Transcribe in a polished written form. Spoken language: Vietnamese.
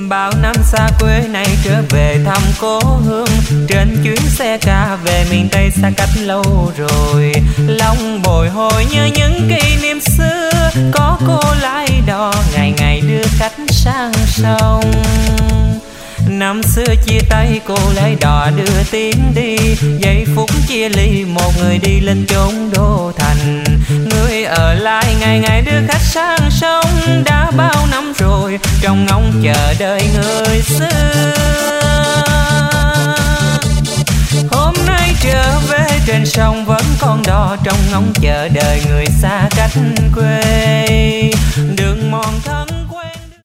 bao năm xa quê này trở về thăm cố hương, trên chuyến xe ca về miền Tây xa cách lâu rồi. Lòng bồi hồi nhớ những kỷ niệm xưa, có cô lái đò ngày ngày đưa khách sang sông. Năm xưa chia tay cô lái đò đưa tiến đi, giây phút chia ly một người đi lên chốn đô thành. Người ở lại ngày ngày đưa khách sang sông, đã bao năm rồi trông ngóng chờ đợi người xưa. Hôm nay trở về trên sông vẫn còn đò, trông ngóng chờ đợi người xa cách quê. Đường mòn thân